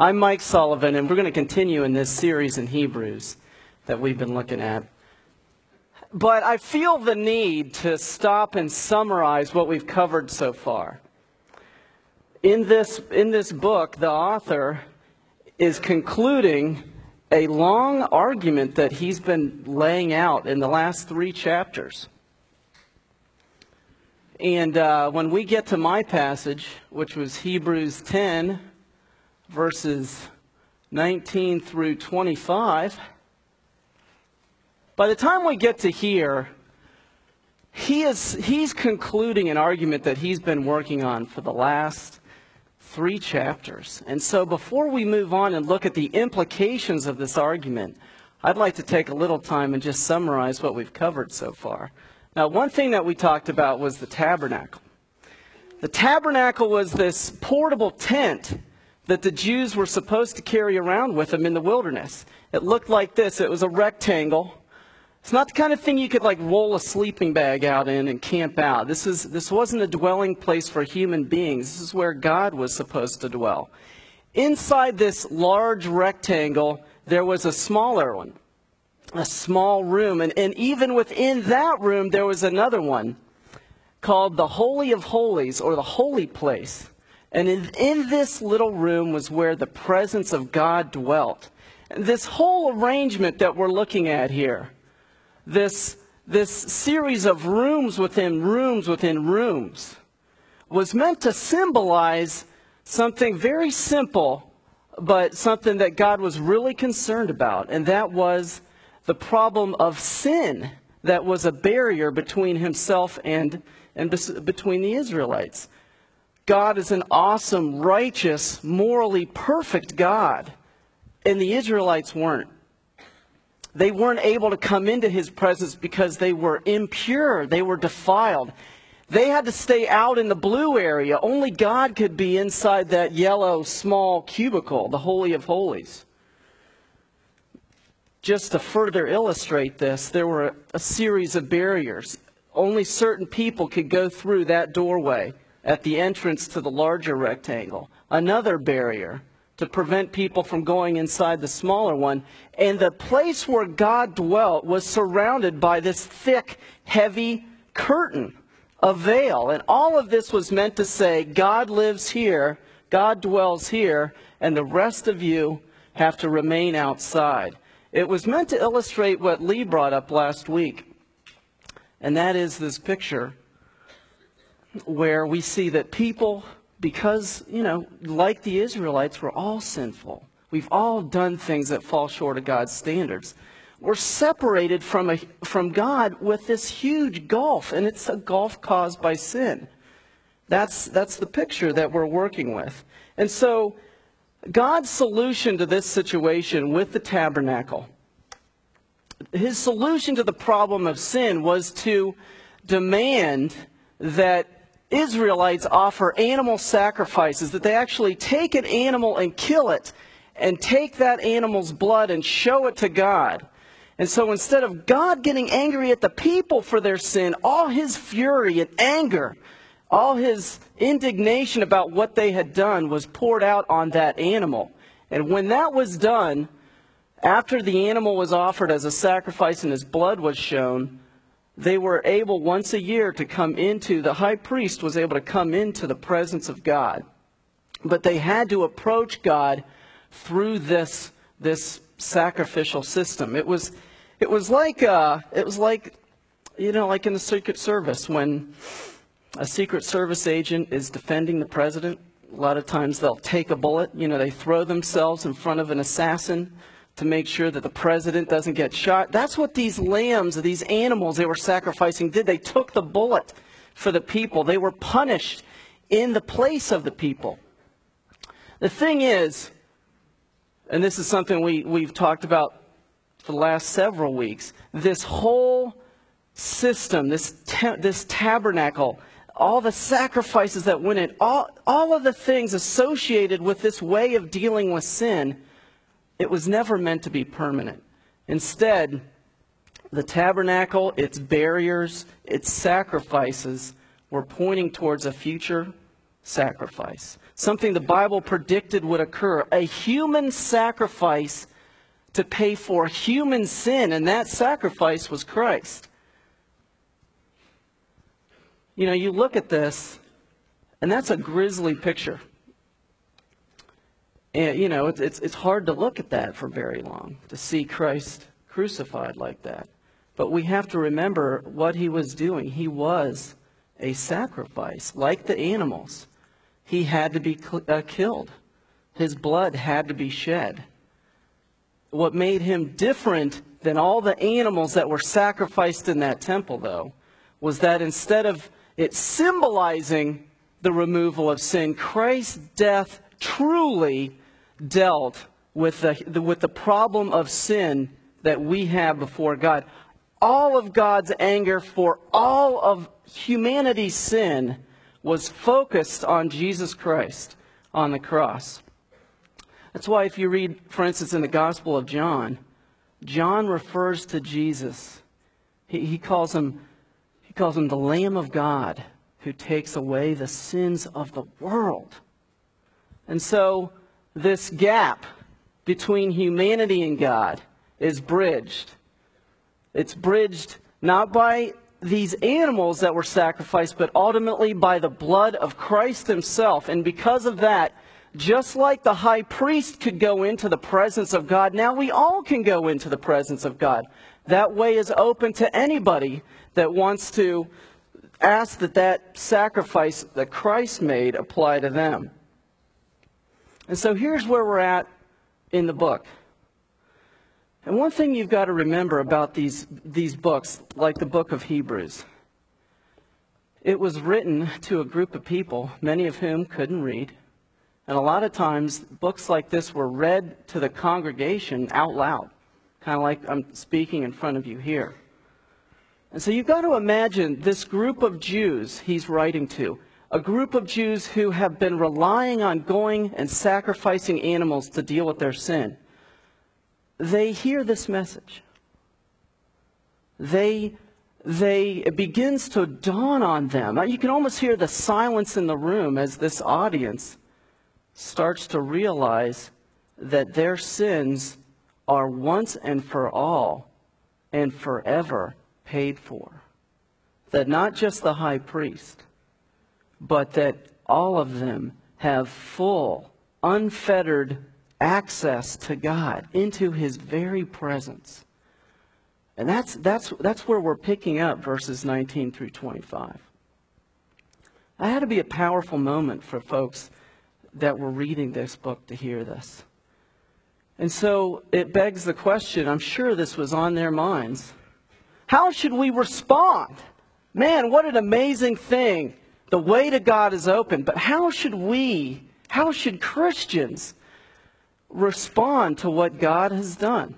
I'm Mike Sullivan, and we're going to continue in this series in Hebrews that we've been looking at. But I feel the need to stop and summarize what we've covered so far. In this book, the author is concluding a long argument that he's been laying out in the last 3 chapters. And when we get to my passage, which was Hebrews 10, verses 19 through 25, by the time we get to here, he's concluding an argument that he's been working on for the last 3 chapters. And so before we move on and look at the implications of this argument, I'd like to take a little time and just summarize what we've covered so far. Now, one thing that we talked about was the tabernacle. The tabernacle was this portable tent that the Jews were supposed to carry around with them in the wilderness. It looked like this. It was a rectangle. It's not the kind of thing you could roll a sleeping bag out in and camp out. This wasn't a dwelling place for human beings. This is where God was supposed to dwell. Inside this large rectangle, there was a smaller one, a small room. And even within that room, there was another one called the Holy of Holies, or the Holy Place. And in this little room was where the presence of God dwelt. And this whole arrangement that we're looking at here, this series of rooms within rooms within rooms, was meant to symbolize something very simple, but something that God was really concerned about. And that was the problem of sin that was a barrier between himself and between the Israelites. God is an awesome, righteous, morally perfect God, and the Israelites weren't. They weren't able to come into his presence because they were impure. They were defiled. They had to stay out in the blue area. Only God could be inside that yellow small cubicle, the Holy of Holies. Just to further illustrate this, there were a series of barriers. Only certain people could go through that doorway at the entrance to the larger rectangle. Another barrier to prevent people from going inside the smaller one. And the place where God dwelt was surrounded by this thick, heavy curtain, a veil. And all of this was meant to say, God lives here, God dwells here, and the rest of you have to remain outside. It was meant to illustrate what Lee brought up last week. And that is this picture where we see that people, because, like the Israelites, we're all sinful. We've all done things that fall short of God's standards. We're separated from God with this huge gulf, and it's a gulf caused by sin. That's the picture that we're working with. And so God's solution to this situation with the tabernacle, his solution to the problem of sin, was to demand that Israelites offer animal sacrifices, that they actually take an animal and kill it, and take that animal's blood and show it to God. And so instead of God getting angry at the people for their sin, all his fury and anger, all his indignation about what they had done was poured out on that animal. And when that was done, after the animal was offered as a sacrifice and his blood was shown, they were able once a year to come into, the high priest was able to come into the presence of God. But they had to approach God through this sacrificial system. It was like like in the Secret Service, when a Secret Service agent is defending the president. A lot of times they'll take a bullet, they throw themselves in front of an assassin to make sure that the president doesn't get shot. That's what these lambs, these animals they were sacrificing did. They took the bullet for the people. They were punished in the place of the people. The thing is, and this is something we've talked about for the last several weeks, this whole system, this tabernacle, all the sacrifices that went in, all of the things associated with this way of dealing with sin, it was never meant to be permanent. Instead, the tabernacle, its barriers, its sacrifices were pointing towards a future sacrifice. something the Bible predicted would occur, a human sacrifice to pay for human sin, and that sacrifice was Christ. You know, you look at this, and that's a grisly picture. And, you know, it's hard to look at that for very long, to see Christ crucified like that. But we have to remember what he was doing. He was a sacrifice, like the animals. He had to be killed. His blood had to be shed. What made him different than all the animals that were sacrificed in that temple, though, was that instead of it symbolizing the removal of sin, Christ's death truly dealt with the problem of sin that we have before God. All of God's anger for all of humanity's sin was focused on Jesus Christ on the cross. That's why if you read, for instance, in the Gospel of John, John refers to Jesus. He calls him the Lamb of God who takes away the sins of the world. And so this gap between humanity and God is bridged. It's bridged not by these animals that were sacrificed, but ultimately by the blood of Christ himself. And because of that, just like the high priest could go into the presence of God, now we all can go into the presence of God. That way is open to anybody that wants to ask that sacrifice that Christ made apply to them. And so here's where we're at in the book. And one thing you've got to remember about these books, like the book of Hebrews, it was written to a group of people, many of whom couldn't read. And a lot of times, books like this were read to the congregation out loud, kind of like I'm speaking in front of you here. And so you've got to imagine this group of Jews he's writing to, a group of Jews who have been relying on going and sacrificing animals to deal with their sin. They hear this message. It begins to dawn on them. You can almost hear the silence in the room as this audience starts to realize that their sins are once and for all and forever paid for. That not just the high priest, but that all of them have full, unfettered access to God, into his very presence. And that's where we're picking up verses 19 through 25. That had to be a powerful moment for folks that were reading this book to hear this. And so it begs the question, I'm sure this was on their minds, how should we respond? Man, what an amazing thing. The way to God is open. But how should Christians respond to what God has done?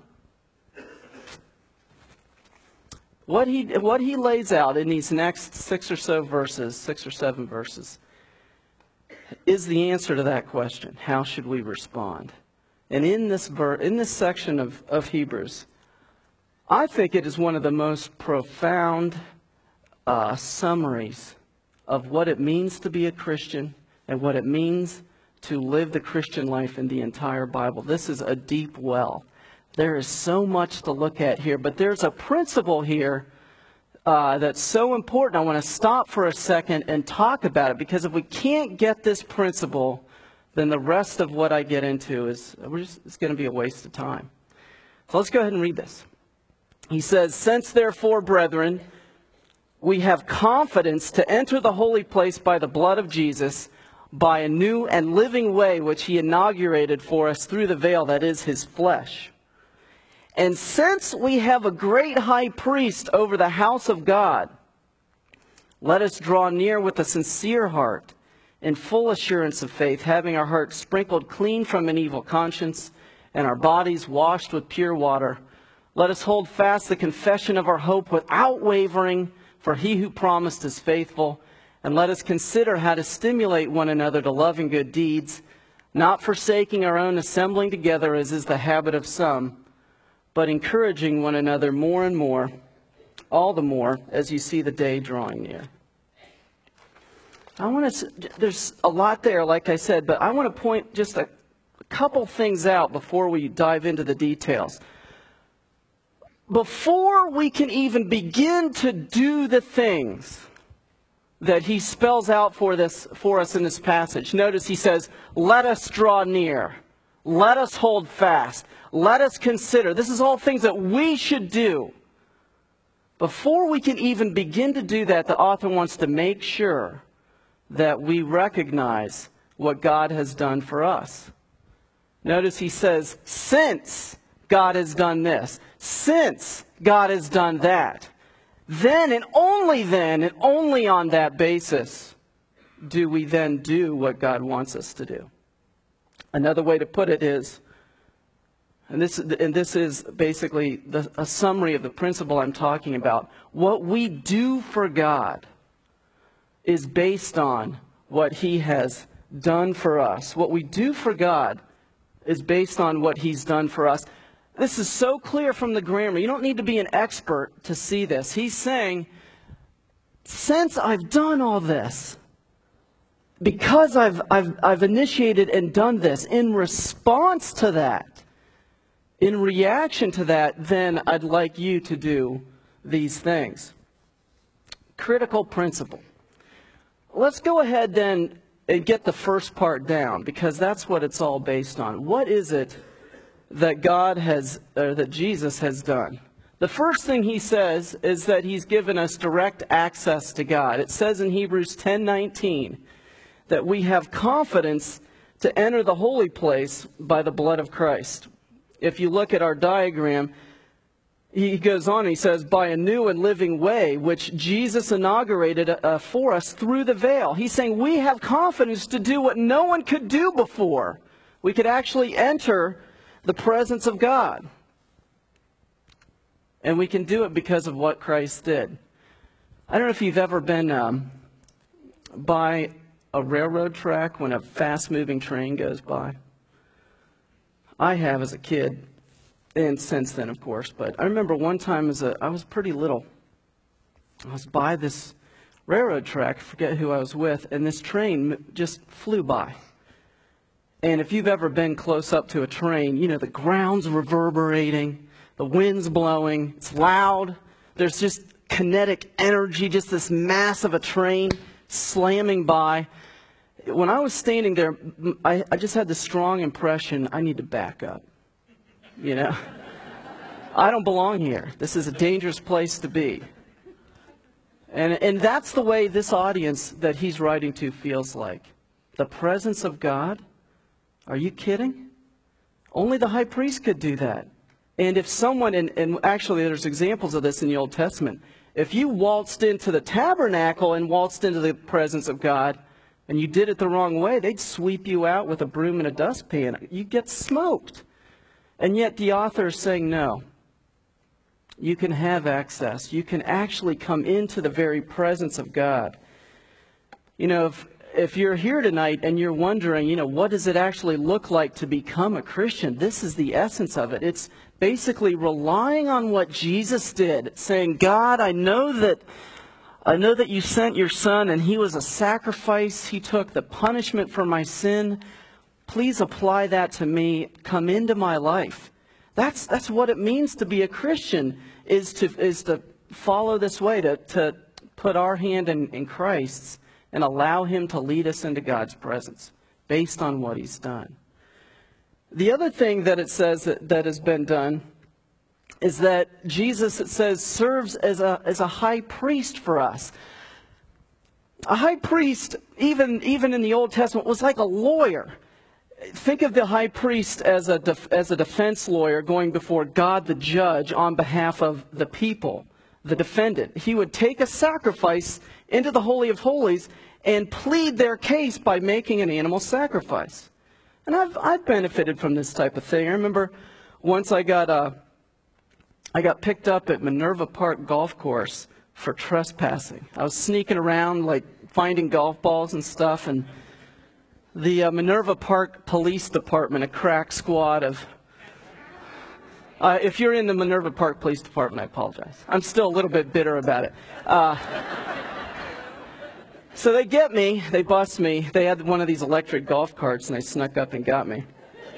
What he lays out in these next 6 or 7 verses, is the answer to that question. How should we respond? And in this section of Hebrews, I think it is one of the most profound summaries of what it means to be a Christian and what it means to live the Christian life in the entire Bible. This is a deep well. There is so much to look at here, but there's a principle here that's so important. I want to stop for a second and talk about it, because if we can't get this principle, then the rest of what I get into it's going to be a waste of time. So let's go ahead and read this. He says, "Since therefore, brethren, we have confidence to enter the holy place by the blood of Jesus, by a new and living way which he inaugurated for us through the veil, that is, his flesh. And since we have a great high priest over the house of God, let us draw near with a sincere heart, in full assurance of faith, having our hearts sprinkled clean from an evil conscience, and our bodies washed with pure water. Let us hold fast the confession of our hope without wavering, for he who promised is faithful. And let us consider how to stimulate one another to love and good deeds, not forsaking our own assembling together, as is the habit of some, but encouraging one another more and more, all the more as you see the day drawing near." there's a lot there, like I said, but I want to point just a couple things out before we dive into the details. Before we can even begin to do the things that he spells out for us in this passage, notice he says, let us draw near, let us hold fast, let us consider. This is all things that we should do. Before we can even begin to do that, the author wants to make sure that we recognize what God has done for us. Notice he says, since God has done this, since God has done that, then and only on that basis do we then do what God wants us to do. Another way to put it is, and this is basically a summary of the principle I'm talking about, what we do for God is based on what he has done for us. What we do for God is based on what he's done for us. This is so clear from the grammar. You don't need to be an expert to see this. He's saying, since I've done all this, because I've initiated and done this, in response to that, in reaction to that, then I'd like you to do these things. Critical principle. Let's go ahead then and get the first part down, because that's what it's all based on. What is it that that Jesus has done? The first thing he says is that he's given us direct access to God. It says in Hebrews 10:19 that we have confidence to enter the holy place by the blood of Christ. If you look at our diagram, he goes on and he says, by a new and living way, which Jesus inaugurated for us through the veil. He's saying we have confidence to do what no one could do before. We could actually enter the presence of God. And we can do it because of what Christ did. I don't know if you've ever been by a railroad track when a fast-moving train goes by. I have as a kid, and since then, of course. But I remember one time I was pretty little. I was by this railroad track, I forget who I was with, and this train just flew by. And if you've ever been close up to a train, you know, the ground's reverberating, the wind's blowing, it's loud, there's just kinetic energy, just this mass of a train slamming by. When I was standing there, I just had this strong impression, I need to back up. You know? I don't belong here. This is a dangerous place to be. And that's the way this audience that he's writing to feels like. The presence of God? Are you kidding? Only the high priest could do that. And if someone, and actually there's examples of this in the Old Testament, if you waltzed into the tabernacle and waltzed into the presence of God, and you did it the wrong way, they'd sweep you out with a broom and a dustpan. You'd get smoked. And yet the author is saying, no, you can have access. You can actually come into the very presence of God. You know, if you're here tonight and you're wondering, you know, what does it actually look like to become a Christian? This is the essence of it. It's basically relying on what Jesus did, saying, God, I know that you sent your son and he was a sacrifice. He took the punishment for my sin. Please apply that to me. Come into my life. That's what it means to be a Christian, is to follow this way, to put our hand in Christ's and allow him to lead us into God's presence based on what he's done. The other thing that it says that has been done is that Jesus, it says, serves as a high priest for us. A high priest, even in the Old Testament, was like a lawyer. Think of the high priest as a defense lawyer going before God the judge on behalf of the people, the defendant. He would take a sacrifice into the Holy of Holies and plead their case by making an animal sacrifice. And I've benefited from this type of thing. I remember once I got picked up at Minerva Park Golf Course for trespassing. I was sneaking around, like finding golf balls and stuff, and the Minerva Park Police Department, a crack squad of... if you're in the Minerva Park Police Department, I apologize. I'm still a little bit bitter about it. So they get me, they bust me. They had one of these electric golf carts, and they snuck up and got me.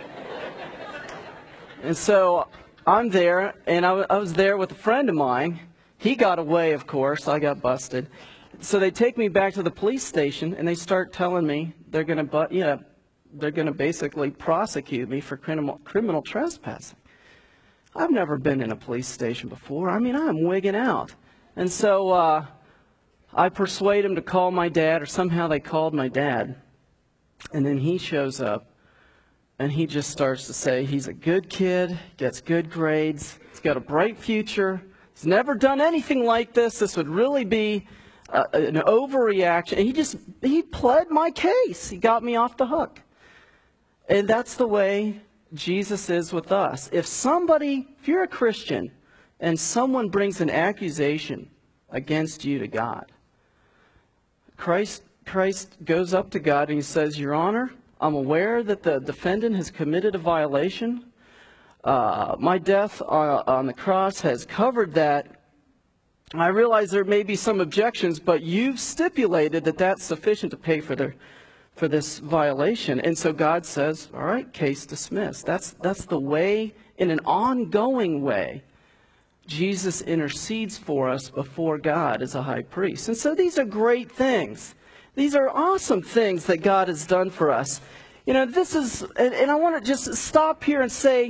And so I'm there, and I was there with a friend of mine. He got away, of course. I got busted. So they take me back to the police station, and they start telling me they're going to basically prosecute me for criminal trespassing. I've never been in a police station before. I mean, I'm wigging out. And so I persuade him to call my dad, or somehow they called my dad. And then he shows up, and he just starts to say he's a good kid, gets good grades, he's got a bright future, he's never done anything like this. This would really be an overreaction. And he pled my case. He got me off the hook. And that's the way Jesus is with us. If you're a Christian, and someone brings an accusation against you to God, Christ goes up to God and he says, Your Honor, I'm aware that the defendant has committed a violation. My death on the cross has covered that. I realize there may be some objections, but you've stipulated that that's sufficient to pay for this violation. And so God says, all right, case dismissed. That's the way, in an ongoing way, Jesus intercedes for us before God as a high priest. And so these are great things. These are awesome things that God has done for us. You know, and I want to just stop here and say,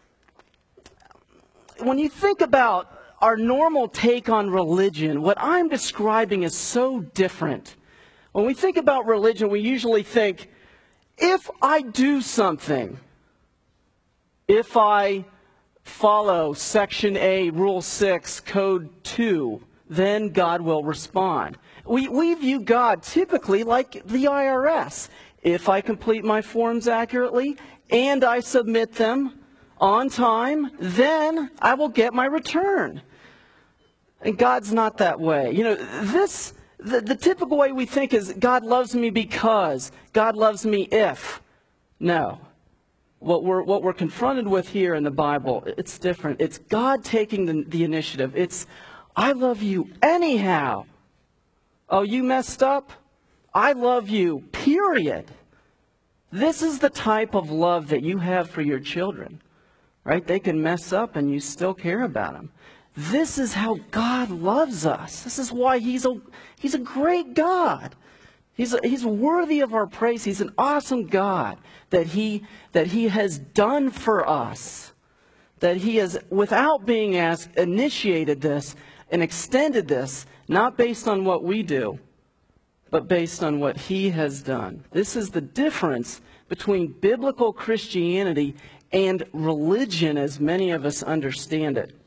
when you think about our normal take on religion, what I'm describing is so different. When we think about religion, we usually think, if I do something, if I follow Section A, Rule 6, Code 2, then God will respond. We view God typically like the IRS. If I complete my forms accurately and I submit them on time, then I will get my return. And God's not that way. You know, the typical way we think is God loves me because, God loves me if. No. What we're confronted with here in the Bible, it's different. It's God taking the initiative. It's, I love you anyhow. Oh, you messed up? I love you, period. This is the type of love that you have for your children, right? They can mess up and you still care about them. This is how God loves us. This is why He's a great God. He's worthy of our praise. He's an awesome God that He has done for us. That He has, without being asked, initiated this and extended this, not based on what we do, but based on what He has done. This is the difference between biblical Christianity and religion as many of us understand it.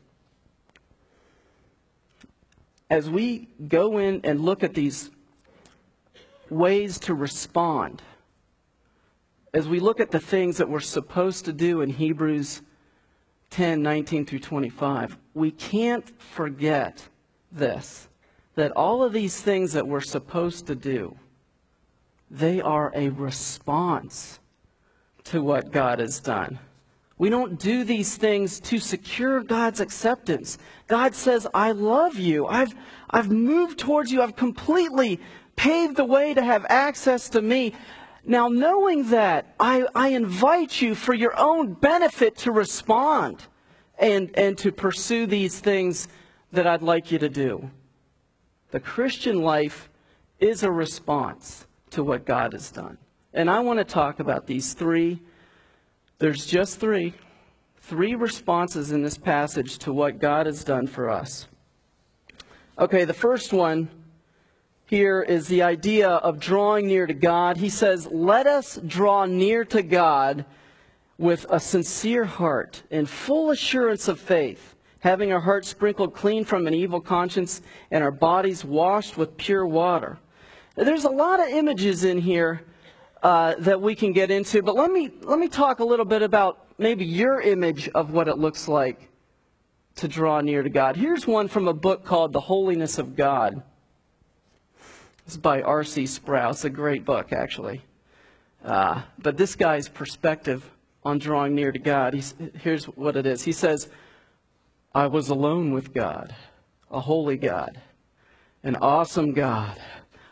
As we go in and look at these ways to respond, as we look at the things that we're supposed to do in Hebrews 10:19 through 25, we can't forget this, that all of these things that we're supposed to do, they are a response to what God has done. We don't do these things to secure God's acceptance. God says, I love you. I've moved towards you. I've completely paved the way to have access to me. Now, knowing that, I invite you for your own benefit to respond and to pursue these things that I'd like you to do. The Christian life is a response to what God has done. And I want to talk about these three. There's just three responses in this passage to what God has done for us. Okay, the first one here is the idea of drawing near to God. He says, let us draw near to God with a sincere heart and full assurance of faith, having our hearts sprinkled clean from an evil conscience and our bodies washed with pure water. There's a lot of images in here that we can get into, but let me talk a little bit about maybe your image of what it looks like to draw near to God. Here's one from a book called The Holiness of God. It's by R.C. Sproul. It's a great book, actually. But this guy's perspective on drawing near to God, here's what it is. He says, I was alone with God, a holy God, an awesome God.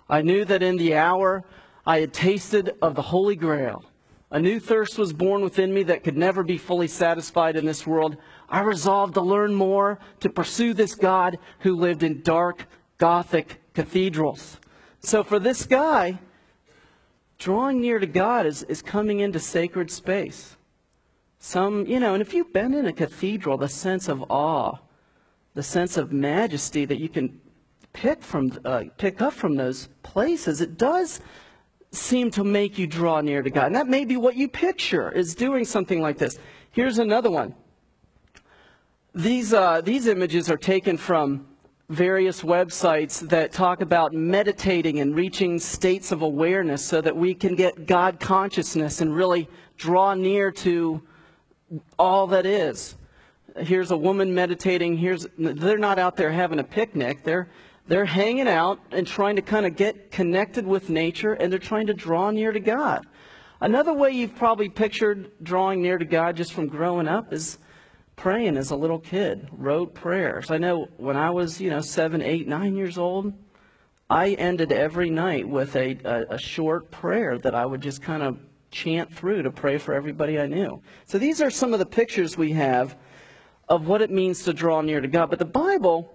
I knew that in the hour I had tasted of the Holy Grail. A new thirst was born within me that could never be fully satisfied in this world. I resolved to learn more, to pursue this God who lived in dark, Gothic cathedrals. So for this guy, drawing near to God is coming into sacred space. And if you've been in a cathedral, the sense of awe, the sense of majesty that you can pick up from those places, it does seem to make you draw near to God. And that may be what you picture, is doing something like this. Here's another one. These images are taken from various websites that talk about meditating and reaching states of awareness so that we can get God consciousness and really draw near to all that is. Here's a woman meditating. They're not out there having a picnic. They're hanging out and trying to kind of get connected with nature, and they're trying to draw near to God. Another way you've probably pictured drawing near to God just from growing up is praying as a little kid, rote prayers. I know when I was, 7, 8, 9 years old, I ended every night with a short prayer that I would just kind of chant through to pray for everybody I knew. So these are some of the pictures we have of what it means to draw near to God. But the Bible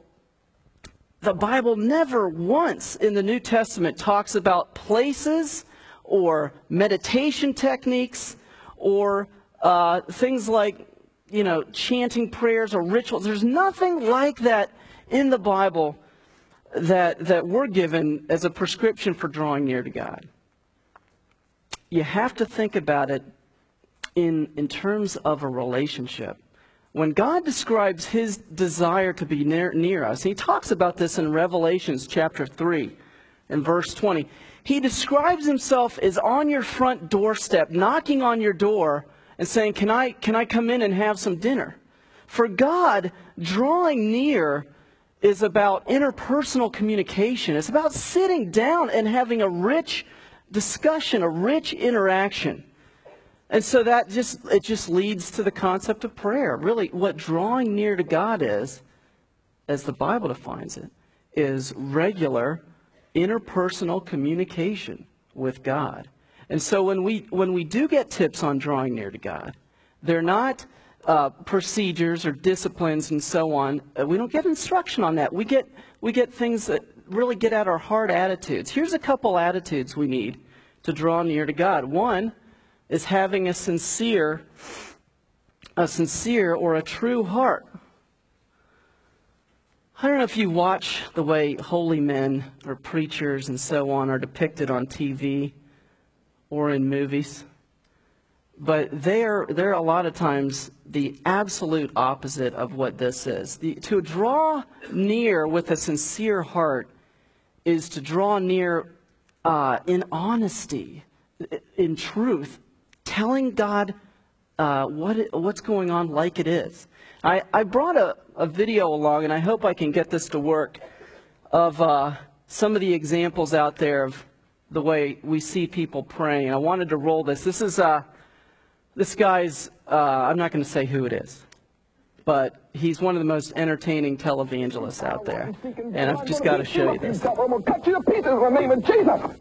never once in the New Testament talks about places or meditation techniques or things like, chanting prayers or rituals. There's nothing like that in the Bible that we're given as a prescription for drawing near to God. You have to think about it in terms of a relationship. When God describes his desire to be near us, he talks about this in Revelations chapter 3 and verse 20. He describes himself as on your front doorstep, knocking on your door and saying, can I come in and have some dinner? For God, drawing near is about interpersonal communication. It's about sitting down and having a rich discussion, a rich interaction. And so it just leads to the concept of prayer. Really, what drawing near to God is, as the Bible defines it, is regular interpersonal communication with God. And so when we do get tips on drawing near to God, they're not procedures or disciplines and so on. We don't get instruction on that. We get things that really get at our heart attitudes. Here's a couple attitudes we need to draw near to God. One is having a sincere or a true heart. I don't know if you watch the way holy men or preachers and so on are depicted on TV or in movies, but they're a lot of times the absolute opposite of what this is. To draw near with a sincere heart is to draw near in honesty, in truth, telling God what's going on like it is. I brought a video along, and I hope I can get this to work, of some of the examples out there of the way we see people praying. I wanted to roll this. This guy's, I'm not going to say who it is, but he's one of the most entertaining televangelists out there. And I've just got to show you this. I'm going to cut you to pieces in the name of Jesus.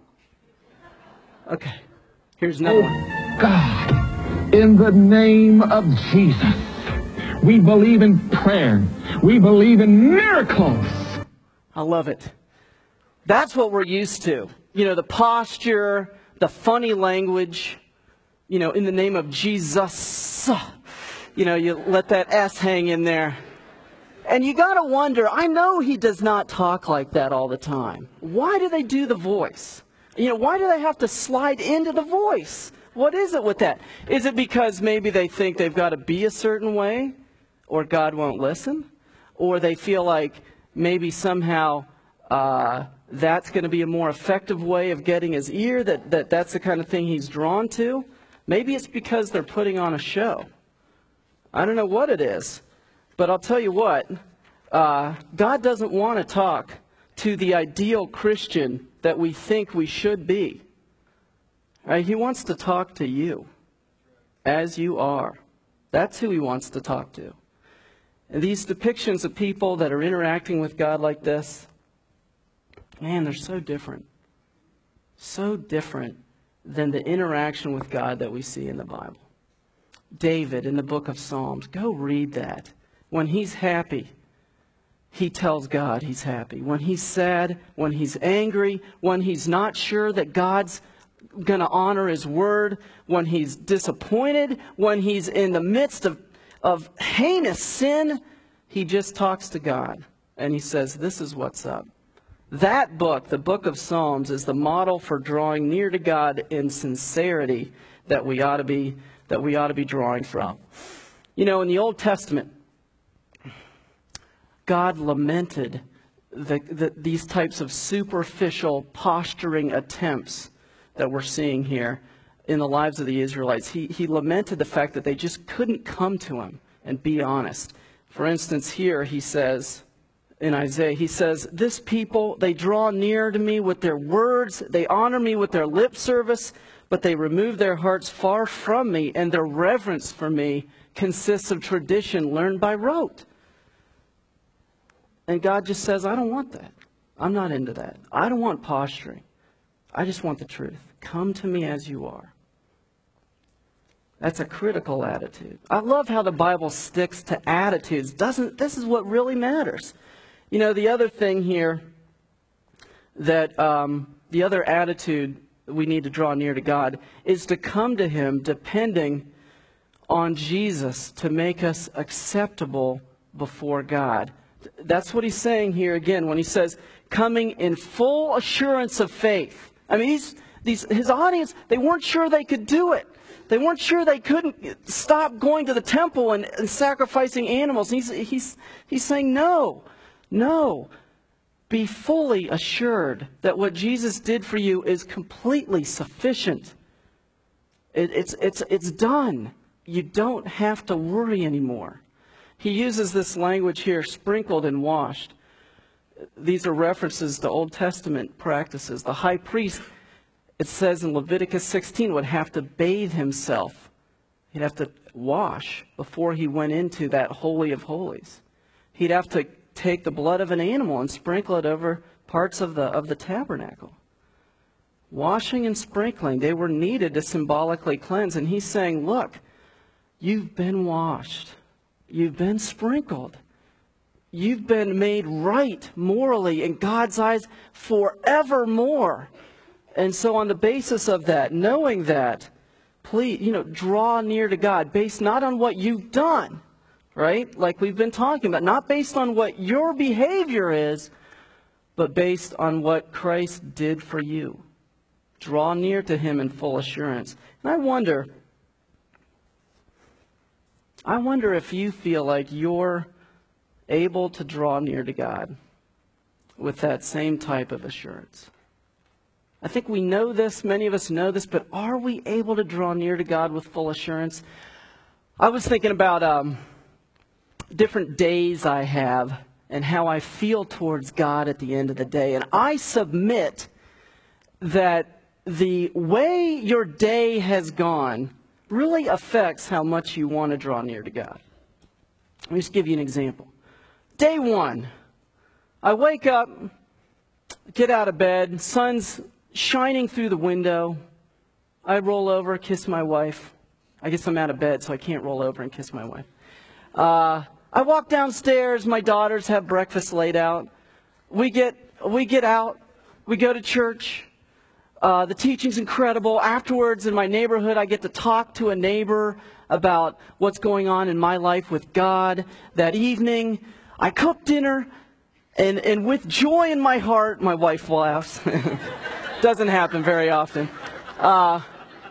Okay, here's another one. God, in the name of Jesus, we believe in prayer. We believe in miracles. I love it. That's what we're used to. The posture, the funny language, in the name of Jesus. You let that S hang in there. And you got to wonder, I know he does not talk like that all the time. Why do they do the voice? Why do they have to slide into the voice? What is it with that? Is it because maybe they think they've got to be a certain way, or God won't listen? Or they feel like maybe somehow that's going to be a more effective way of getting his ear, that's the kind of thing he's drawn to? Maybe it's because they're putting on a show. I don't know what it is, but I'll tell you what, God doesn't want to talk to the ideal Christian that we think we should be. Right? He wants to talk to you as you are. That's who he wants to talk to. And these depictions of people that are interacting with God like this, man, they're so different. So different than the interaction with God that we see in the Bible. David in the book of Psalms, go read that. When he's happy, he tells God he's happy. When he's sad, when he's angry, when he's not sure that God's going to honor his word, when he's disappointed, when he's in the midst of heinous sin, he just talks to God and he says, this is what's up. That book, the book of Psalms, is the model for drawing near to God in sincerity that we ought to be drawing from. You know, in the Old Testament, God lamented these types of superficial posturing attempts that we're seeing here in the lives of the Israelites. He lamented the fact that they just couldn't come to him and be honest. For instance, here he says, in Isaiah, he says, this people, they draw near to me with their words, they honor me with their lip service, but they remove their hearts far from me, and their reverence for me consists of tradition learned by rote. And God just says, I don't want that. I'm not into that. I don't want posturing. I just want the truth. Come to me as you are. That's a critical attitude. I love how the Bible sticks to attitudes. This is what really matters. You know, the other thing here, that the other attitude we need to draw near to God is to come to him depending on Jesus to make us acceptable before God. That's what he's saying here again when he says, coming in full assurance of faith. I mean, his audience, they weren't sure they could do it. They weren't sure they couldn't stop going to the temple and sacrificing animals. He's saying, no. Be fully assured that what Jesus did for you is completely sufficient. It's done. You don't have to worry anymore. He uses this language here, sprinkled and washed. These are references to Old Testament practices. The high priest, it says in Leviticus 16, would have to bathe himself. He'd have to wash before he went into that Holy of Holies. He'd have to take the blood of an animal and sprinkle it over parts of the tabernacle. Washing and sprinkling, they were needed to symbolically cleanse. And he's saying, look, you've been washed. You've been sprinkled. You've been made right morally in God's eyes forevermore. And so on the basis of that, knowing that, please, draw near to God based not on what you've done, right? Like we've been talking about, not based on what your behavior is, but based on what Christ did for you. Draw near to him in full assurance. And I wonder if you feel like you're able to draw near to God with that same type of assurance. I think we know this, many of us know this, but are we able to draw near to God with full assurance? I was thinking about different days I have and how I feel towards God at the end of the day. And I submit that the way your day has gone really affects how much you want to draw near to God. Let me just give you an example. Day one, I wake up, get out of bed, sun's shining through the window. I roll over, kiss my wife. I guess I'm out of bed, so I can't roll over and kiss my wife. I walk downstairs. My daughters have breakfast laid out. We get out. We go to church. The teaching's incredible. Afterwards, in my neighborhood, I get to talk to a neighbor about what's going on in my life with God. That evening, I cook dinner, and with joy in my heart, my wife laughs. Doesn't happen very often. I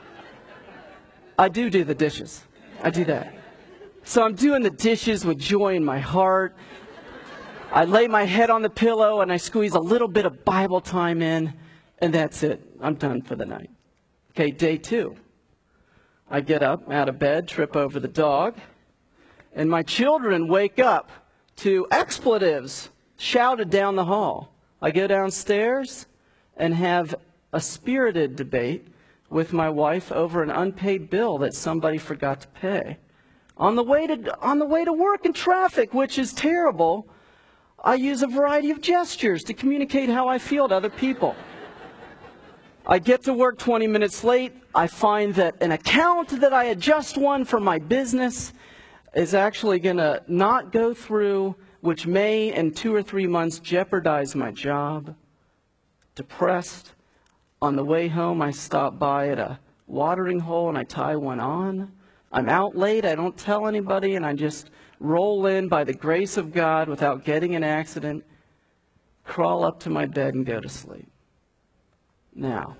do the dishes. I do that. So I'm doing the dishes with joy in my heart. I lay my head on the pillow and I squeeze a little bit of Bible time in, and that's it. I'm done for the night. Okay, day two. I get up out of bed, trip over the dog, and my children wake up to expletives shouted down the hall. I go downstairs and have a spirited debate with my wife over an unpaid bill that somebody forgot to pay. On the way to work in traffic, which is terrible, I use a variety of gestures to communicate how I feel to other people. I get to work 20 minutes late. I find that an account that I had just won for my business is actually going to not go through, which may in 2 or 3 months jeopardize my job. Depressed. On the way home, I stop by at a watering hole and I tie one on. I'm out late. I don't tell anybody, and I just roll in by the grace of God without getting an accident, crawl up to my bed and go to sleep. Now,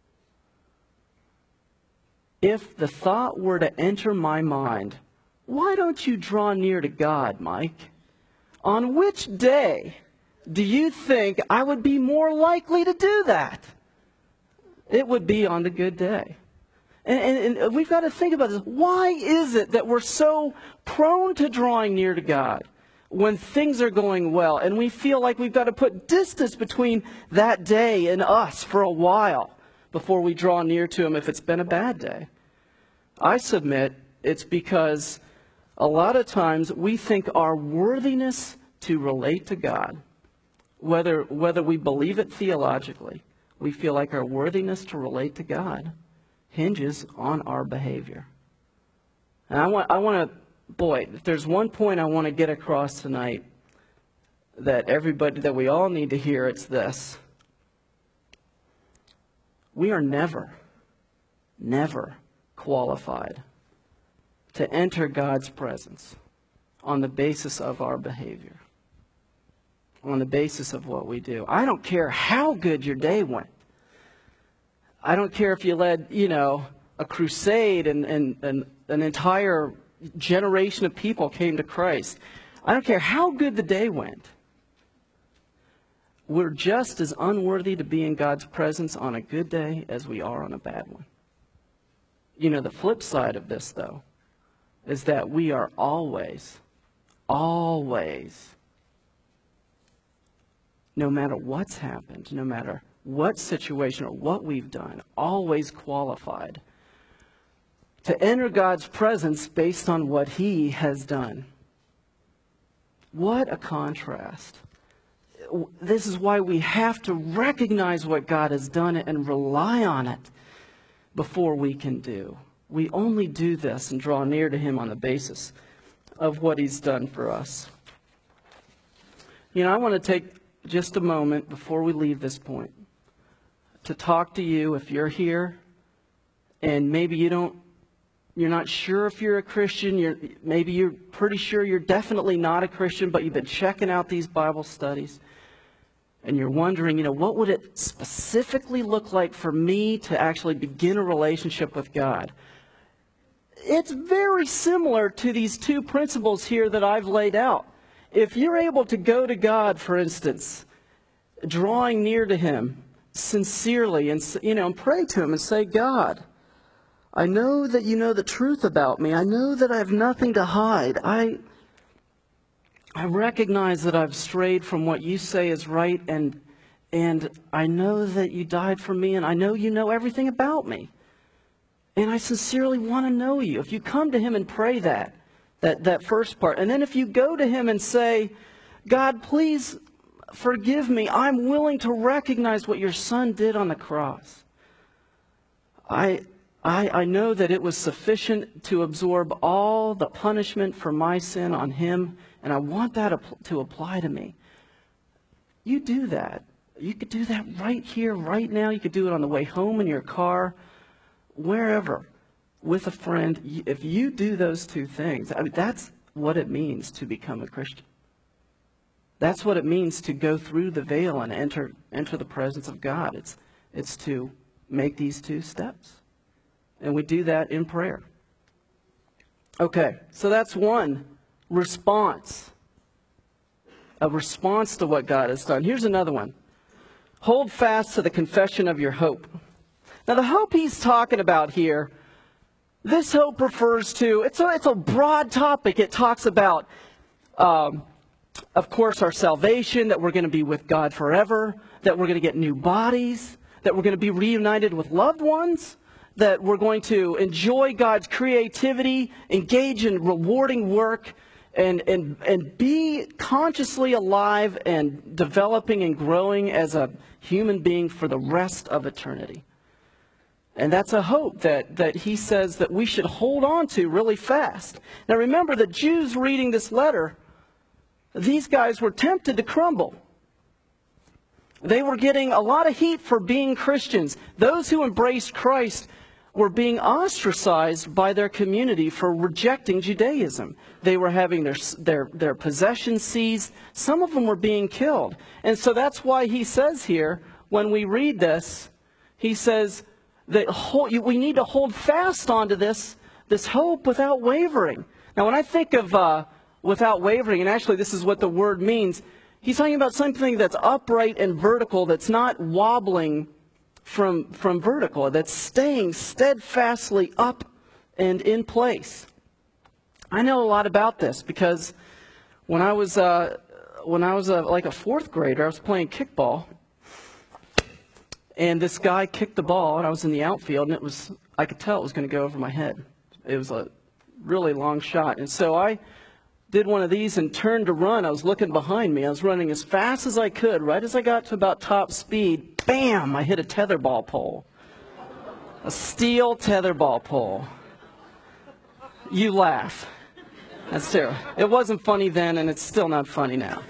if the thought were to enter my mind, why don't you draw near to God, Mike? On which day do you think I would be more likely to do that? It would be on the good day. And we've got to think about this. Why is it that we're so prone to drawing near to God when things are going well, and we feel like we've got to put distance between that day and us for a while before we draw near to Him if it's been a bad day? I submit it's because a lot of times we think our worthiness to relate to God, whether we believe it theologically, we feel like our worthiness to relate to God hinges on our behavior. And I want to, boy, if there's one point I want to get across tonight that we all need to hear, it's this. We are never qualified to enter God's presence on the basis of our behavior, on the basis of what we do. I don't care how good your day went. I don't care if you led, a crusade and an entire generation of people came to Christ. I don't care how good the day went. We're just as unworthy to be in God's presence on a good day as we are on a bad one. The flip side of this, though, is that we are always, no matter what's happened, no matter what situation or what we've done, always qualified to enter God's presence based on what He has done. What a contrast. This is why we have to recognize what God has done and rely on it before we can do. We only do this and draw near to Him on the basis of what He's done for us. I want to take just a moment before we leave this point to talk to you if you're here and maybe you're not sure if you're a Christian. Maybe you're pretty sure you're definitely not a Christian, but you've been checking out these Bible studies and you're wondering, what would it specifically look like for me to actually begin a relationship with God? It's very similar to these two principles here that I've laid out. If you're able to go to God, for instance, drawing near to Him sincerely and pray to Him and say, God, I know that you know the truth about me. I know that I have nothing to hide. I recognize that I've strayed from what you say is right, and I know that you died for me, and I know you know everything about me. And I sincerely want to know you. If you come to Him and pray that first part, and then if you go to Him and say, God, please forgive me. I'm willing to recognize what your Son did on the cross. I know that it was sufficient to absorb all the punishment for my sin on Him, and I want that to apply to me. You do that. You could do that right here, right now. You could do it on the way home in your car, wherever, with a friend. If you do those two things, that's what it means to become a Christian. That's what it means to go through the veil and enter the presence of God. It's to make these two steps. And we do that in prayer. Okay, so that's one response. A response to what God has done. Here's another one. Hold fast to the confession of your hope. Now, the hope he's talking about here, this hope refers to, it's a broad topic. It talks about, of course, our salvation, that we're going to be with God forever, that we're going to get new bodies, that we're going to be reunited with loved ones, that we're going to enjoy God's creativity, engage in rewarding work, and be consciously alive and developing and growing as a human being for the rest of eternity. And that's a hope that he says that we should hold on to really fast. Now remember, the Jews reading this letter, these guys were tempted to crumble. They were getting a lot of heat for being Christians. Those who embraced Christ were being ostracized by their community for rejecting Judaism. They were having their possessions seized. Some of them were being killed. And so that's why he says here, when we read this, he says that we need to hold fast onto this hope without wavering. Now, when I think of without wavering, and actually this is what the word means, he's talking about something that's upright and vertical, that's not wobbling from vertical, that's staying steadfastly up and in place. I know a lot about this because when I was like a fourth grader, I was playing kickball, and this guy kicked the ball, and I was in the outfield, and I could tell it was going to go over my head. It was a really long shot, and so I did one of these and turned to run. I was looking behind me. I was running as fast as I could. Right as I got to about top speed, bam, I hit a tetherball pole. A steel tetherball pole. You laugh. That's terrible. It wasn't funny then, and it's still not funny now.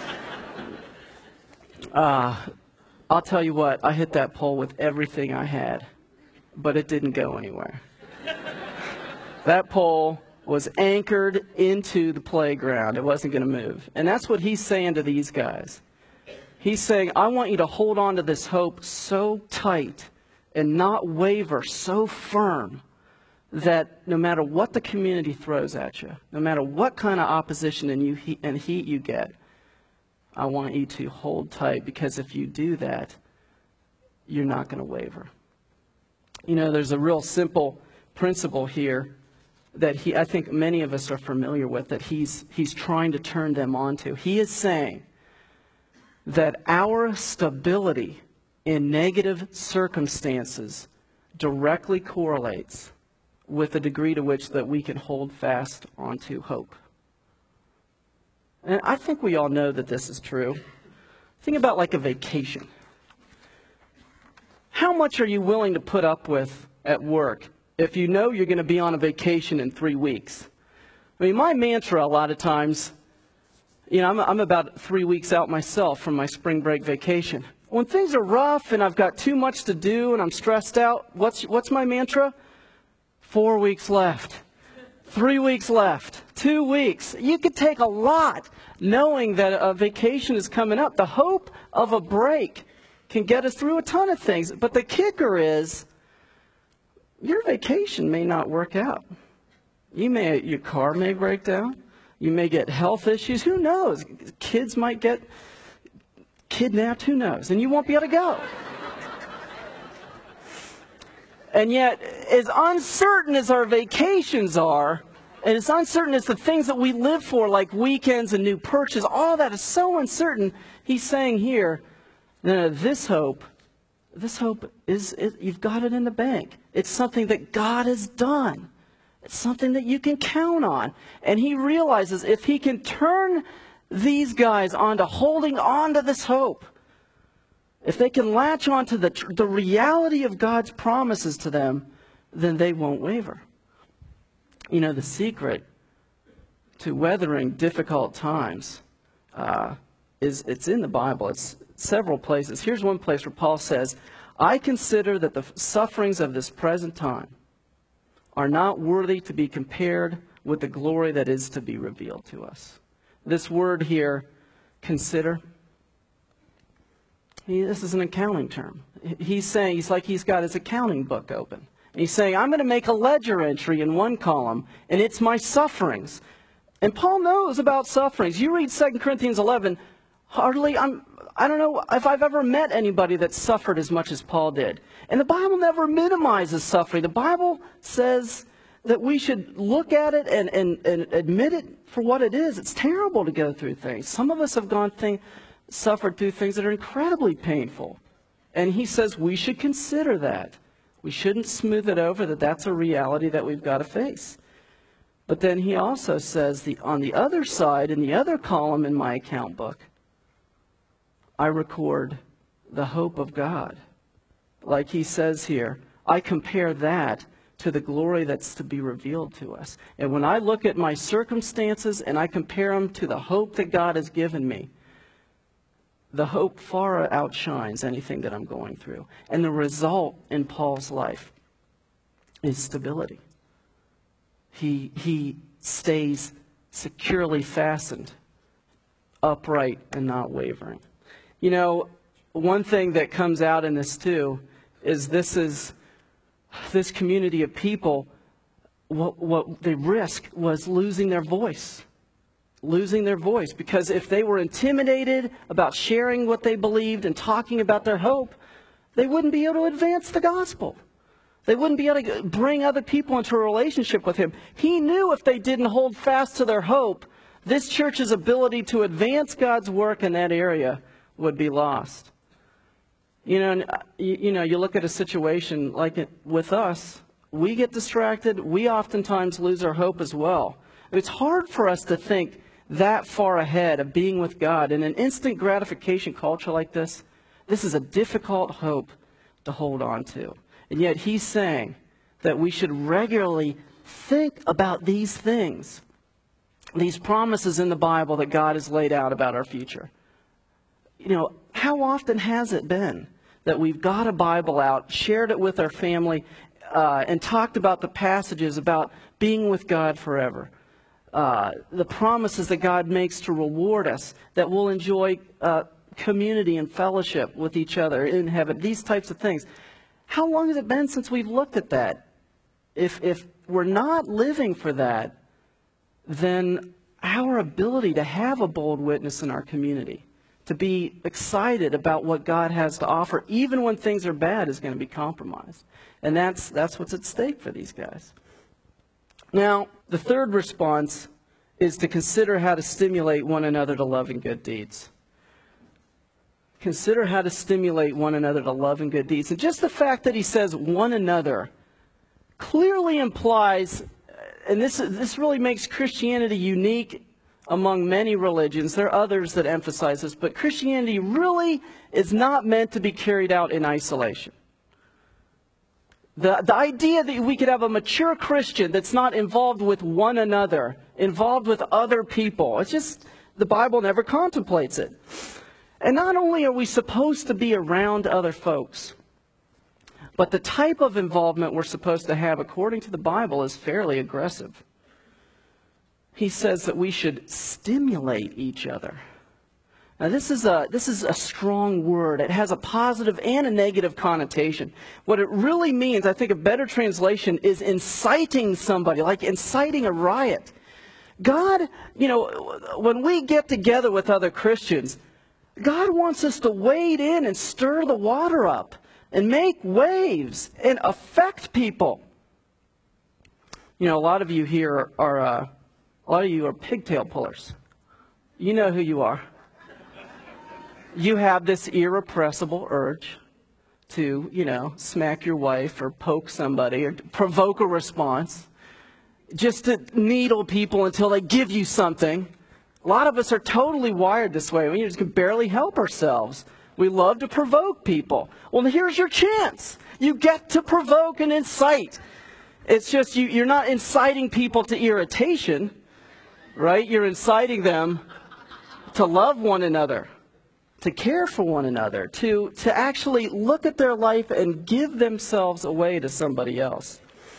I'll tell you what, I hit that pole with everything I had, but it didn't go anywhere. That pole was anchored into the playground. It wasn't going to move. And that's what he's saying to these guys. He's saying, I want you to hold on to this hope so tight and not waver so firm that no matter what the community throws at you, no matter what kind of opposition and heat you get, I want you to hold tight, because if you do that, you're not going to waver. You know, there's a real simple principle here that I think many of us are familiar with, that he's trying to turn them on to. He is saying that our stability in negative circumstances directly correlates with the degree to which that we can hold fast onto hope. And I think we all know that this is true. Think about like a vacation. How much are you willing to put up with at work if you know you're going to be on a vacation in 3 weeks? I mean, my mantra a lot of times, you know, I'm about 3 weeks out myself from my spring break vacation. When things are rough and I've got too much to do and I'm stressed out, what's my mantra? 4 weeks left. 3 weeks left. 2 weeks. You could take a lot knowing that a vacation is coming up. The hope of a break can get us through a ton of things. But the kicker is, your vacation may not work out. Your car may break down. You may get health issues. Who knows? Kids might get kidnapped. Who knows? And you won't be able to go. And yet, as uncertain as our vacations are, and as uncertain as the things that we live for, like weekends and new purchases, all that is so uncertain, he's saying here, no, this hope is, you've got it in the bank. It's something that God has done. It's something that you can count on. And he realizes if he can turn these guys onto holding on to this hope, if they can latch on to the reality of God's promises to them, then they won't waver. You know, the secret to weathering difficult times it's in the Bible. It's several places. Here's one place where Paul says, I consider that the sufferings of this present time are not worthy to be compared with the glory that is to be revealed to us. This word here, consider, this is an accounting term. He's saying, he's got his accounting book open. And he's saying, I'm going to make a ledger entry in one column, and it's my sufferings. And Paul knows about sufferings. You read 2 Corinthians 11, I don't know if I've ever met anybody that suffered as much as Paul did. And the Bible never minimizes suffering. The Bible says that we should look at it and admit it for what it is. It's terrible to go through things. Some of us have suffered through things that are incredibly painful. And he says we should consider that. We shouldn't smooth it over, that's a reality that we've got to face. But then he also says, on the other side, in the other column in my account book, I record the hope of God. Like he says here, I compare that to the glory that's to be revealed to us. And when I look at my circumstances and I compare them to the hope that God has given me, the hope far outshines anything that I'm going through. And the result in Paul's life is stability. He stays securely fastened, upright and not wavering. You know, one thing that comes out in this too is this community of people, what they risk was losing their voice. Losing their voice, because if they were intimidated about sharing what they believed and talking about their hope, they wouldn't be able to advance the gospel. They wouldn't be able to bring other people into a relationship with him. He knew if they didn't hold fast to their hope, this church's ability to advance God's work in that area would be lost. You look at a situation like it with us, we get distracted, we oftentimes lose our hope as well. It's hard for us to think that far ahead of being with God. In an instant gratification culture like this is a difficult hope to hold on to. And yet he's saying that we should regularly think about these things, these promises in the Bible that God has laid out about our future. You know, how often has it been that we've got a Bible out, shared it with our family, and talked about the passages about being with God forever? The promises that God makes to reward us, that we'll enjoy community and fellowship with each other in heaven, these types of things. How long has it been since we've looked at that? If we're not living for that, then our ability to have a bold witness in our community, to be excited about what God has to offer, even when things are bad, is going to be compromised. And that's what's at stake for these guys. Now, the third response is to consider how to stimulate one another to love and good deeds. Consider how to stimulate one another to love and good deeds. And just the fact that he says one another clearly implies, and this really makes Christianity unique among many religions. There are others that emphasize this, but Christianity really is not meant to be carried out in isolation. The idea that we could have a mature Christian that's not involved with one another, involved with other people, it's just, the Bible never contemplates it. And not only are we supposed to be around other folks, but the type of involvement we're supposed to have, according to the Bible, is fairly aggressive. He says that we should stimulate each other. Now, this is a strong word. It has a positive and a negative connotation. What it really means, I think a better translation, is inciting somebody, like inciting a riot. God, when we get together with other Christians, God wants us to wade in and stir the water up and make waves and affect people. A lot of you here are pigtail pullers. You know who you are. You have this irrepressible urge to, smack your wife or poke somebody or provoke a response, just to needle people until they give you something. A lot of us are totally wired this way. We just can barely help ourselves. We love to provoke people. Well, here's your chance. You get to provoke and incite. It's just you're not inciting people to irritation, right? You're inciting them to love one another, to care for one another, to actually look at their life and give themselves away to somebody else.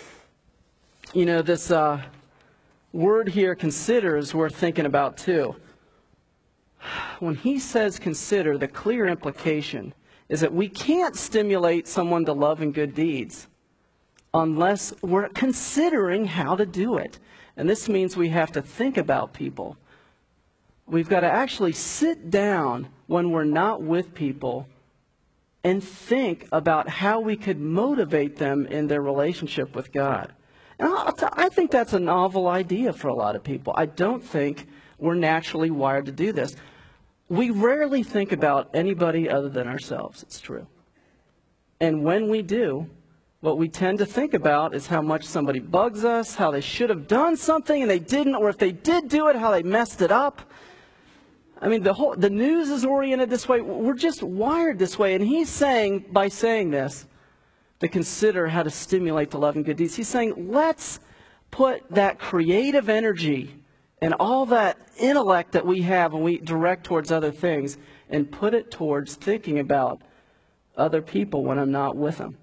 This word here, consider, is worth thinking about too. When he says consider, the clear implication is that we can't stimulate someone to love and good deeds unless we're considering how to do it. And this means we have to think about people. We've got to actually sit down when we're not with people and think about how we could motivate them in their relationship with God. And I think that's a novel idea for a lot of people. I don't think we're naturally wired to do this. We rarely think about anybody other than ourselves. It's true. And when we do, what we tend to think about is how much somebody bugs us, how they should have done something and they didn't, or if they did do it, how they messed it up. I mean, the news is oriented this way. We're just wired this way. And he's saying, by saying this, to consider how to stimulate the love and good deeds. He's saying, let's put that creative energy and all that intellect that we have when we direct towards other things and put it towards thinking about other people when I'm not with them.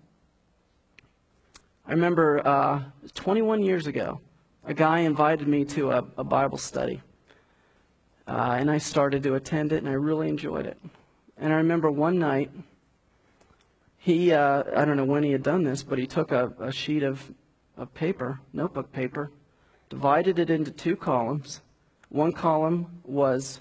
I remember 21 years ago, a guy invited me to a Bible study. And I started to attend it, and I really enjoyed it. And I remember one night, he, I don't know when he had done this, but he took a sheet of paper, notebook paper, divided it into two columns. One column was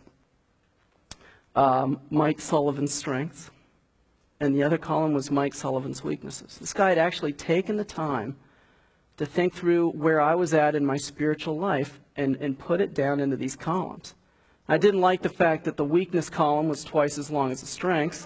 Mike Sullivan's strengths, and the other column was Mike Sullivan's weaknesses. This guy had actually taken the time to think through where I was at in my spiritual life and put it down into these columns. I didn't like the fact that the weakness column was twice as long as the strengths.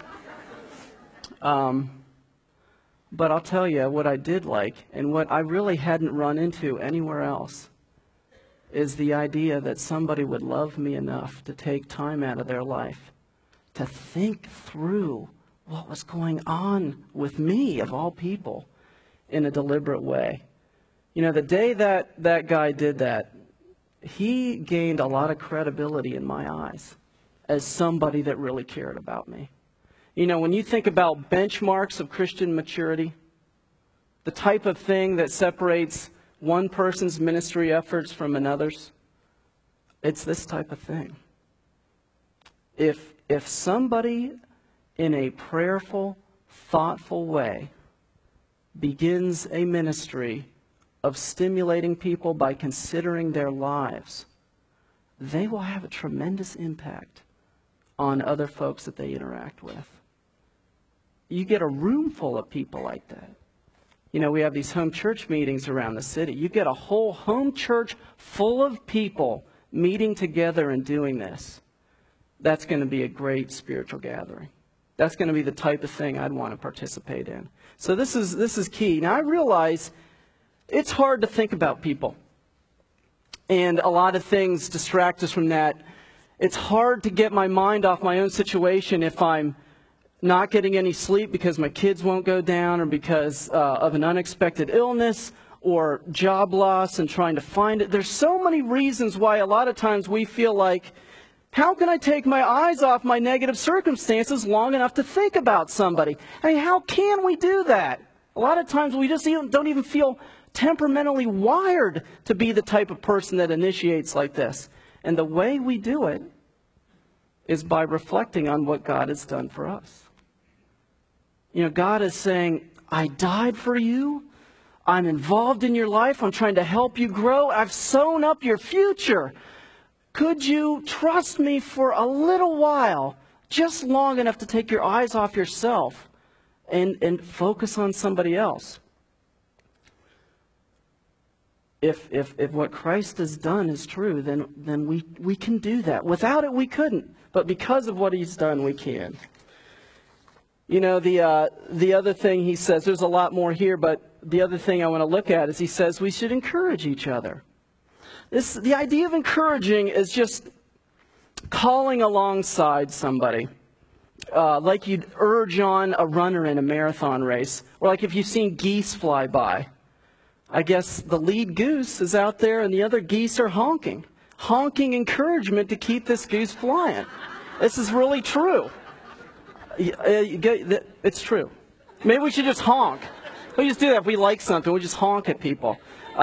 But I'll tell you what I did like, and what I really hadn't run into anywhere else, is the idea that somebody would love me enough to take time out of their life to think through what was going on with me, of all people, in a deliberate way. You know, the day that that guy did that, he gained a lot of credibility in my eyes as somebody that really cared about me. You know, when you think about benchmarks of Christian maturity, the type of thing that separates one person's ministry efforts from another's, it's this type of thing. If somebody in a prayerful, thoughtful way begins a ministry of stimulating people by considering their lives, they will have a tremendous impact on other folks that they interact with. You get a room full of people like that. You know, we have these home church meetings around the city. You get a whole home church full of people meeting together and doing this. That's going to be a great spiritual gathering. That's going to be the type of thing I'd want to participate in. So this is key. Now, I realize it's hard to think about people. And a lot of things distract us from that. It's hard to get my mind off my own situation if I'm not getting any sleep because my kids won't go down, or because of an unexpected illness or job loss and trying to find it. There's so many reasons why a lot of times we feel like, how can I take my eyes off my negative circumstances long enough to think about somebody? I mean, how can we do that? A lot of times we just don't even feel temperamentally wired to be the type of person that initiates like this. And the way we do it is by reflecting on what God has done for us. You know, God is saying, I died for you. I'm involved in your life. I'm trying to help you grow. I've sewn up your future. Could you trust me for a little while, just long enough to take your eyes off yourself and focus on somebody else? If what Christ has done is true, then we can do that. Without it, we couldn't. But because of what he's done, we can. You know, the other thing he says, there's a lot more here, but the other thing I want to look at is he says we should encourage each other. The idea of encouraging is just calling alongside somebody. Like you'd urge on a runner in a marathon race. Or like if you've seen geese fly by. I guess the lead goose is out there and the other geese are honking. Honking encouragement to keep this goose flying. This is really true. It's true. Maybe we should just honk. We just do that if we like something. We just honk at people.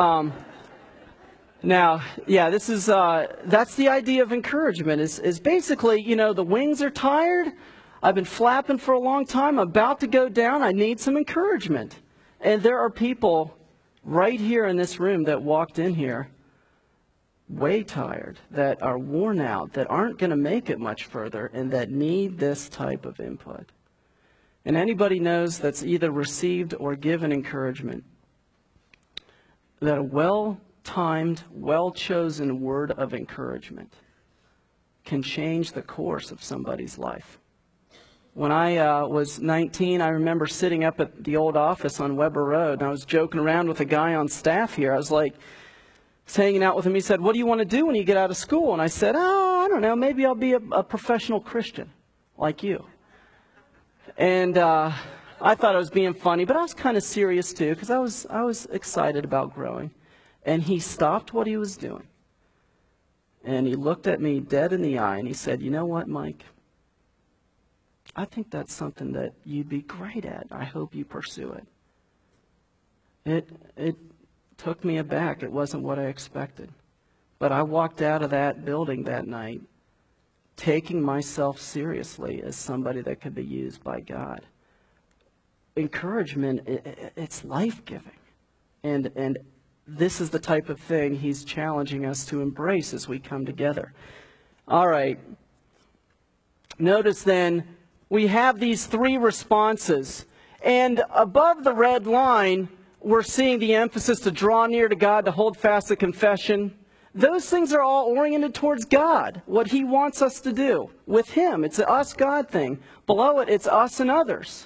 Now, yeah, this is that's the idea of encouragement. Is basically, you know, the wings are tired. I've been flapping for a long time. I'm about to go down. I need some encouragement. And there are people right here in this room that walked in here way tired, that are worn out, that aren't going to make it much further, and that need this type of input. And anybody knows that's either received or given encouragement, that a well-timed, well-chosen word of encouragement can change the course of somebody's life. When I was 19, I remember sitting up at the old office on Weber Road, and I was joking around with a guy on staff here. I was like, hanging out with him. He said, what do you want to do when you get out of school? And I said, I don't know, maybe I'll be a professional Christian like you. And I I thought I was being funny, but I was kind of serious too, because I was excited about growing. And he stopped what he was doing. And he looked at me dead in the eye, and he said, "You know what, Mike? I think that's something that you'd be great at. I hope you pursue it." It took me aback. It wasn't what I expected. But I walked out of that building that night taking myself seriously as somebody that could be used by God. Encouragement, it's life-giving. And this is the type of thing he's challenging us to embrace as we come together. All right. Notice then, we have these three responses. And above the red line, we're seeing the emphasis to draw near to God, to hold fast the confession. Those things are all oriented towards God, what he wants us to do with him. It's an us-God thing. Below it, it's us and others.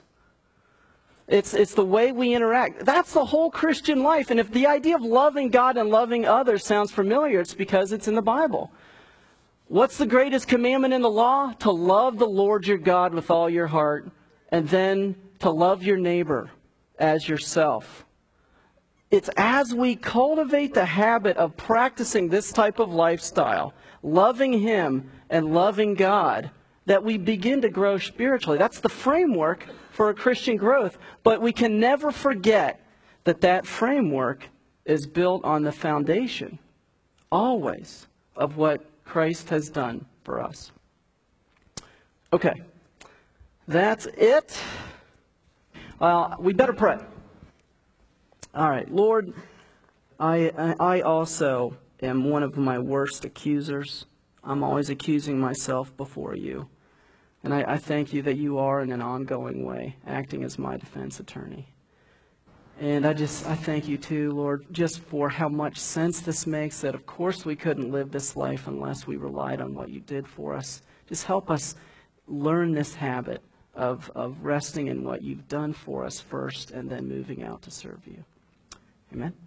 It's the way we interact. That's the whole Christian life. And if the idea of loving God and loving others sounds familiar, it's because it's in the Bible. What's the greatest commandment in the law? To love the Lord your God with all your heart, and then to love your neighbor as yourself. It's as we cultivate the habit of practicing this type of lifestyle, loving him and loving God, that we begin to grow spiritually. That's the framework for a Christian growth. But we can never forget that that framework is built on the foundation, always, of what Christ has done for us. Okay, that's it. We better pray. All right, Lord, I also am one of my worst accusers. I'm always accusing myself before you. And I thank you that you are, in an ongoing way, acting as my defense attorney. And I thank you too, Lord, just for how much sense this makes, that of course we couldn't live this life unless we relied on what you did for us. Just help us learn this habit of resting in what you've done for us first and then moving out to serve you. Amen.